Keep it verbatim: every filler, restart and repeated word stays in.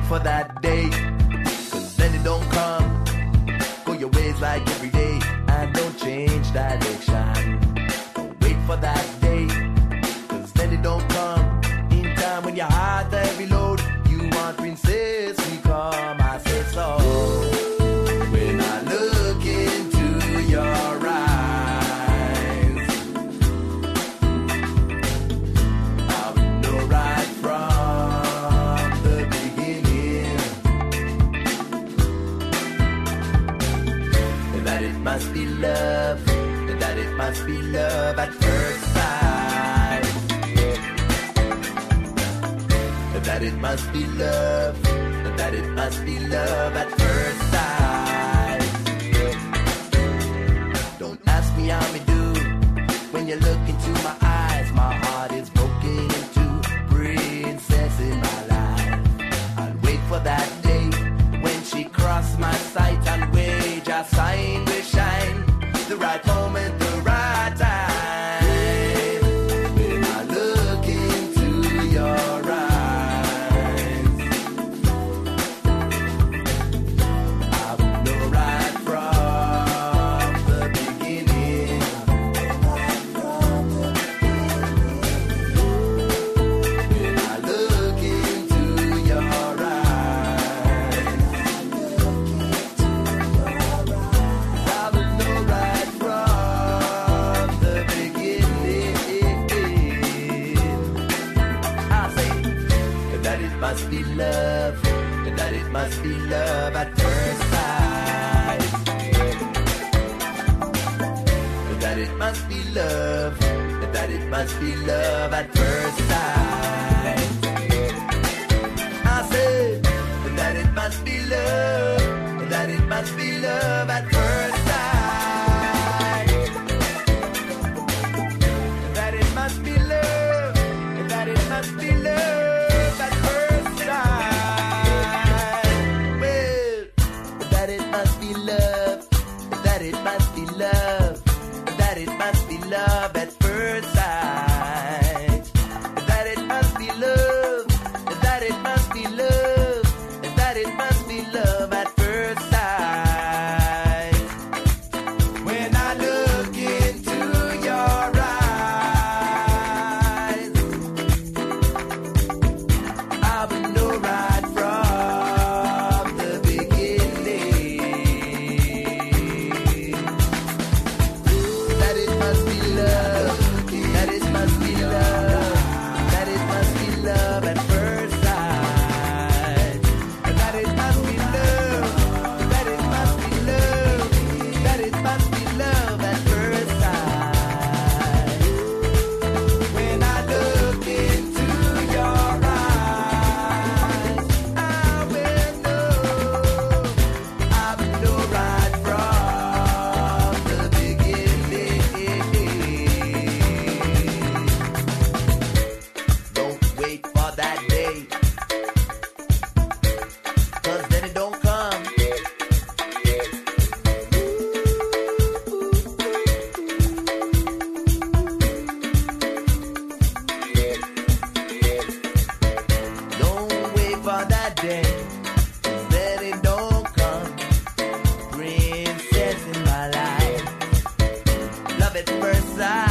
for that day, cause then it don't come. Go your ways like every day, and don't change direction. Don't wait for that day, cause then it don't come. In time when your heart a heavy load, you want princess, we come, I say so. When I look into your eyes, I would know right from the beginning that it must be love, that it must be love at first sight, that it must be love, that it must be love at first sight. Don't ask me how me do. When you look into my eyes, my heart is broken into princess in my life. I'll wait for that day when she cross my sight and wage a sign will shine. The right moment, the right time. When I look into your eyes, I will know right from the beginning when I look into your eyes, I will know right from the beginning. I say that it must be love, that it must be love at first sight, that it must be love, that it must be love at first sight. I said that it must be love, that it must be love at first sight, that it must be love, that it must be love at first sight. Well, that it must be love, that it must be love, that it must be love at first sight, that it must be love, that it must be love, that it must be love at first sight. When I look into your eyes, I will know right from the beginning that it must be love, that it must be love, that it must be love at first sight, that it must be love, that it must be love, that it must be love at first sight. When I look into your eyes, I will know, I will know right from the beginning. Don't wait for that day, cause then it don't come. Don't wait for that day, cause then it don't come. Princess in my life, love at first sight.